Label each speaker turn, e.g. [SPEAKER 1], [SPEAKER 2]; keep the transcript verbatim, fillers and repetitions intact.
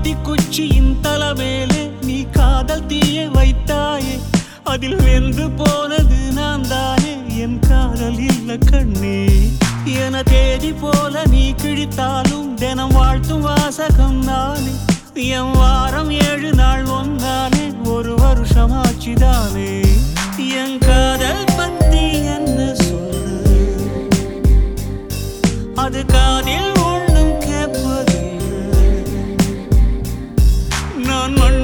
[SPEAKER 1] ஆத்தி குச்சியின் தலைமேலே நீ காதல் தீய வைத்தாயே, அதில் வெந்து போனது நான் தானே, என் காதல் இல்ல கண்ணே. என தேதி போல நீ கிழித்தாலும் தினம் வாழ்த்தும் வாசகம் நானே, என் வாரம் ஏழு நாள் ஒன்னாலே ஒரு வருஷம் ஆச்சுதானே. என் காதல் பத்தி என்ன சொல்லு, அது காதில் ஒண்ணும் கேட்பதில்லை. நான்